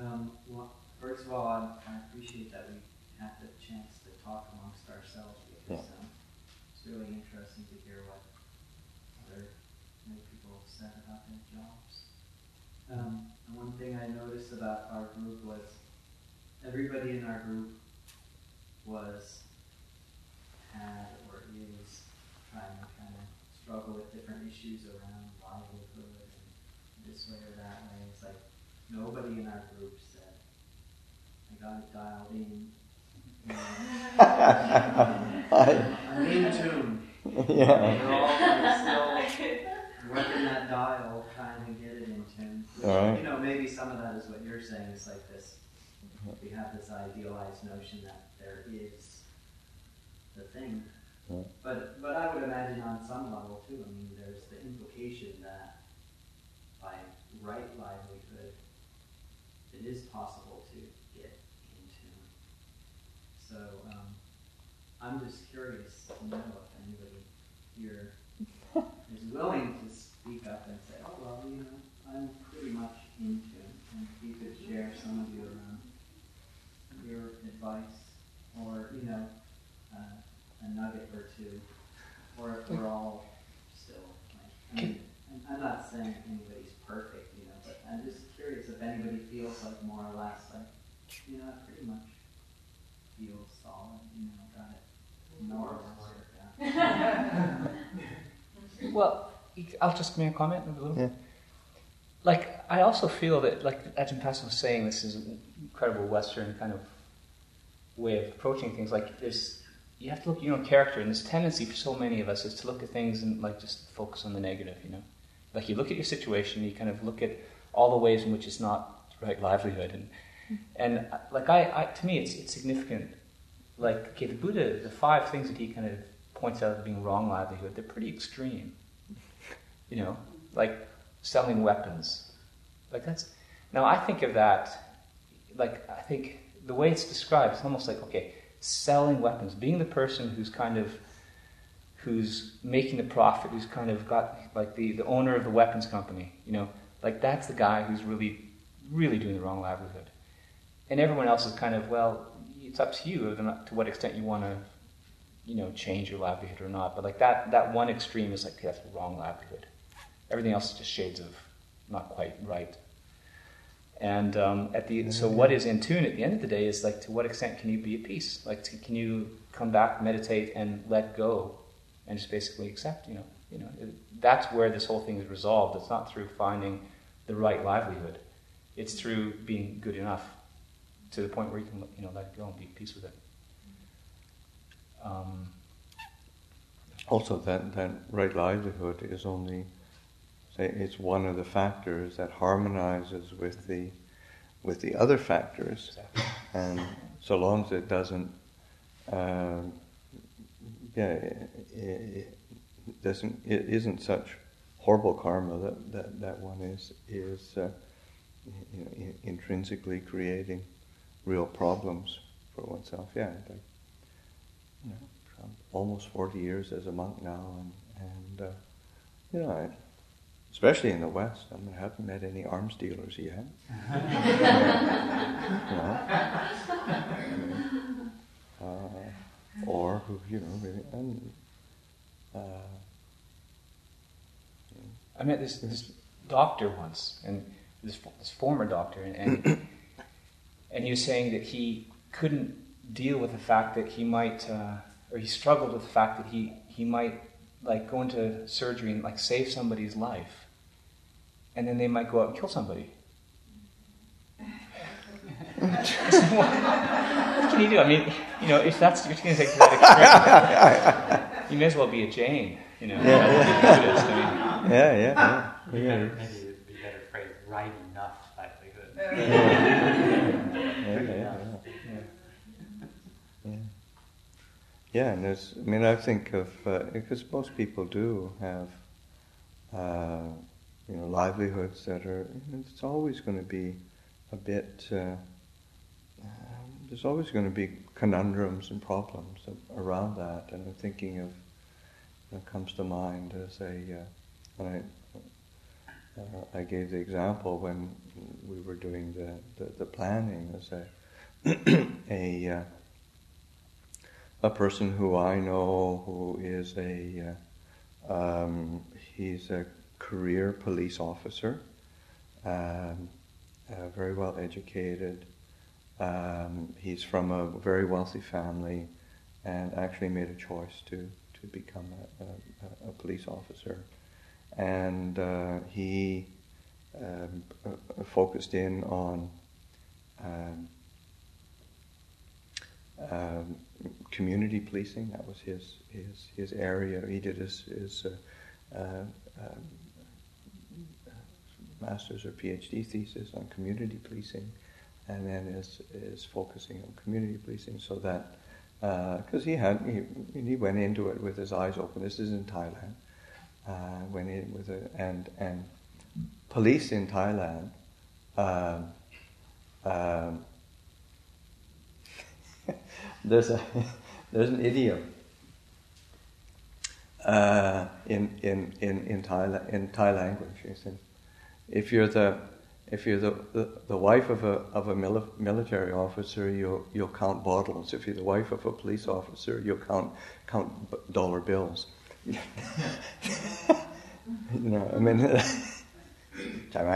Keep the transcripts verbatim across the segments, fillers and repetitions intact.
Um, well, first of all, I, I appreciate that we had the chance to talk amongst ourselves because Yeah. um, it's really interesting to hear what other many people said about their jobs. Um, and one thing I noticed about our group was everybody in our group was, had, or is trying to kind of struggle with different issues around livelihood and this way or that way. It's like nobody in our group said, I got it dialed in. You know, I'm in tune. Yeah. We're all kind of still working that dial, trying to get it in tune. Which, All right. you know, maybe some of that is what you're saying. It's like this, we have this idealized notion that there is the thing. Yeah. But but I would imagine on some level too, I mean, there's the implication that by right livelihood, it is possible to get in tune. So um, I'm just curious to know if anybody here is willing to speak up and say, oh, well, you know, I'm pretty much in tune. And if you could share some of your, um, your advice or, you know, uh, a nugget or two, or if we're all still, like, I mean, I'm not saying anybody's perfect, you know, but I'm just curious if anybody feels like more or less like, you know, I pretty much feel solid, you know, got it more or less worked out. Well, I'll just make a comment a little. Yeah. Like, I also feel that, like Ajahn Pasul was saying, this is an incredible Western kind of way of approaching things. Like, there's, you have to look at your own character, and this tendency for so many of us is to look at things and, like, just focus on the negative, you know? Like, you look at your situation, you kind of look at all the ways in which it's not right livelihood, and, and like, I, I, to me, it's, it's significant. Like, okay, the Buddha, the five things that he kind of points out as being wrong livelihood, they're pretty extreme. You know, like selling weapons. Like that's, now I think of that, like I think the way it's described, it's almost like, okay, selling weapons, being the person who's kind of, who's making the profit, who's kind of got, like the, the owner of the weapons company, you know, like that's the guy who's really, really doing the wrong livelihood. And everyone else is kind of, well, it's up to you to what extent you want to, you know, change your livelihood or not. But like that, that one extreme is like, okay, that's the wrong livelihood. Everything else is just shades of not quite right. And um, at the so what is in tune at the end of the day is like, to what extent can you be at peace? Like, to, can you come back, meditate, and let go, and just basically accept? You know, you know, it, that's where this whole thing is resolved. It's not through finding the right livelihood. It's through being good enough to the point where you can, you know, let it go and be at peace with it. Um, also, that, that right livelihood is only, say, it's one of the factors that harmonizes with the with the other factors, exactly. And so long as it doesn't, uh, yeah, it, it doesn't, it isn't such horrible karma that that, that one is is uh, you know, in, intrinsically creating real problems for oneself. Yeah, like, you know, I'm almost forty years as a monk now, and and uh, you know, I, especially in the West, I mean, I haven't met any arms dealers yet. you know, uh, or who, you know, really, and uh, I met this this doctor once, and this this former doctor, and and, and he was saying that he couldn't deal with the fact that he might, uh, or he struggled with the fact that he he might like go into surgery and like save somebody's life, and then they might go out and kill somebody. what, what can you do? I mean, you know, if that's you're going to take that extreme, you may as well be a Jain, you know. Yeah, yeah. Buddhist, I mean. yeah, yeah, yeah. Maybe, yeah. better, maybe it'd be better phrase, right enough livelihood. Yeah, yeah, yeah, yeah. Yeah, yeah, and there's, I mean, I think of, uh, because most people do have, uh, you know, livelihoods that are, it's always going to be a bit, uh, uh, there's always going to be conundrums and problems around that, and I'm thinking of, that comes to mind as a, uh, and I, uh, I gave the example when we were doing the, the, the planning. As a a uh, a person who I know who is a uh, um, he's a career police officer, um, uh, very well educated. Um, he's from a very wealthy family, and actually made a choice to to become a, a, a police officer. And uh, he um, uh, focused in on um, um, community policing. That was his his his area. He did his his uh, uh, um, master's or PhD thesis on community policing, and then is is focusing on community policing, so that because uh, he had he, he went into it with his eyes open. This is in Thailand. Uh, went in with a and and police in Thailand. Um, um, there's a there's an idiom uh, in in in in Thai in Thai language. He said, if you're the if you're the, the, the wife of a of a mili- military officer, you'll you'll count bottles. If you're the wife of a police officer, you'll count count b- dollar bills. You know, I mean, ใช่ไหม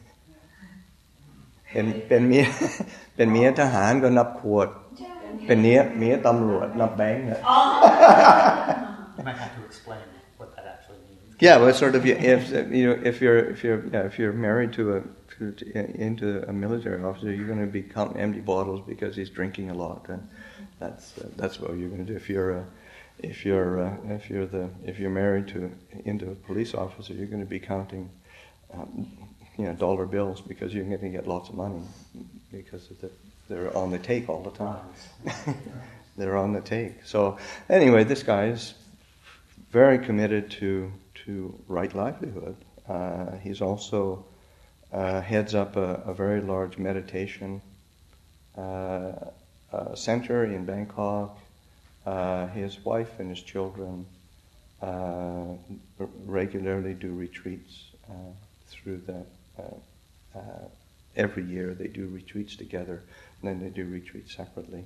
เป็นเป็นเมียเป็นเมียทหารก็นับขวดเป็นเมียเมียตำรวจนับแบงค์ You might have to explain what that actually means. Yeah, well, sort of. If you know, if you're if you're yeah, if you're married to a to, to, into a military officer, you're going to be counting empty bottles because he's drinking a lot, and that's uh, that's what you're going to do. If you're uh, if you're uh, if you're the if you're married to into a police officer, you're going to be counting, um, you know, dollar bills because you're going to get lots of money because of the, they're on the take all the time. They're on the take. So anyway, this guy is very committed to to right livelihood. Uh, he's also uh, heads up a, a very large meditation uh, uh, center in Bangkok. Uh, his wife and his children uh, regularly do retreats uh, through the. Uh, uh, every year they do retreats together, and then they do retreats separately.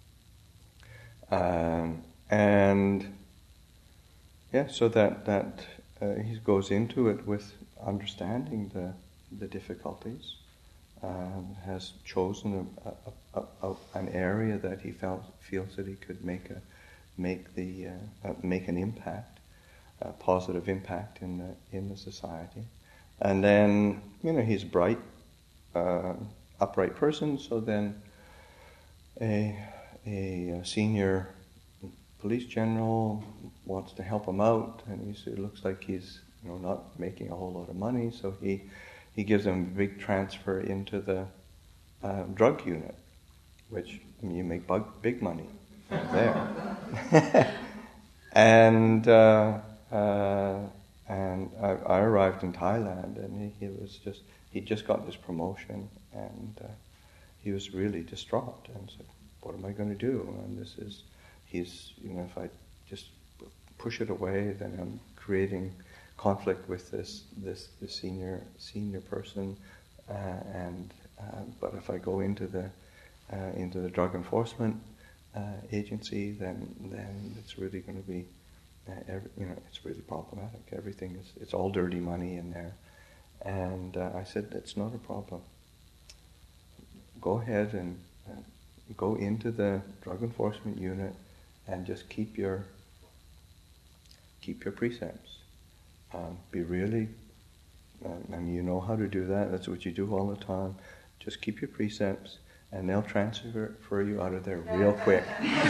Um, and yeah, so that that uh, he goes into it with understanding the the difficulties. Um, has chosen a, a, a, a, an area that he felt feels that he could make a make the uh, uh, make an impact, a positive impact in the in the society. And then you know he's a bright, uh, upright person. So then a a senior police general wants to help him out, and he it looks like he's you know not making a whole lot of money, so he. He gives them a big transfer into the uh, drug unit, which I mean, you make bug, big money there. and uh, uh, and I, I arrived in Thailand, and he, he was just he just got this promotion, and uh, he was really distraught and said, "What am I going to do?" And this is he's you know if I just push it away, then I'm creating conflict with this this, this senior senior person, uh, and uh, but if I go into the uh, into the drug enforcement uh, agency, then then it's really going to be uh, every, you know it's really problematic. Everything is it's all dirty money in there, and uh, I said it's not a problem. Go ahead and uh, go into the drug enforcement unit and just keep your keep your precepts. Um, be really, um, I mean, you know how to do that. That's what you do all the time. Just keep your precepts, and they'll transfer for you out of there real quick.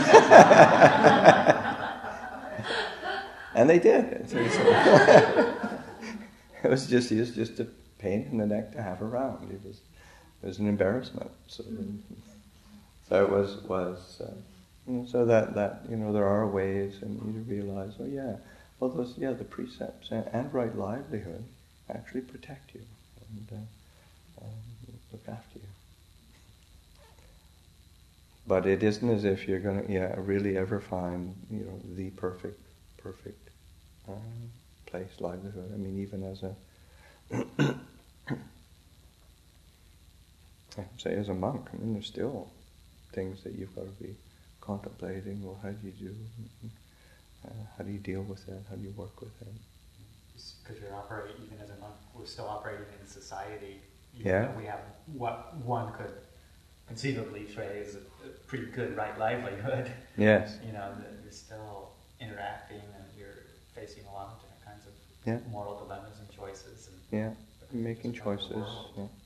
And they did. It was just, it was just a pain in the neck to have around. It was, it was an embarrassment. So, so it was was. Uh, you know, so that that you know there are ways, and you realize, oh yeah. Well, those, yeah, the precepts and, and right livelihood actually protect you and uh, um, look after you. But it isn't as if you're going to, yeah, really ever find, you know, the perfect, perfect uh, place, livelihood. I mean, even as a I say as a monk, I mean, there's still things that you've got to be contemplating. Well, how do you do? Uh, how do you deal with that? How do you work with that? Because you're operating, even as a monk, we're still operating in society. Even Yeah. though we have what one could conceivably say is a, a pretty good right livelihood. Yes. You know, that you're still interacting and you're facing a lot of different kinds of Yeah. moral dilemmas and choices. And Yeah. Making just about the choices. world. Yeah.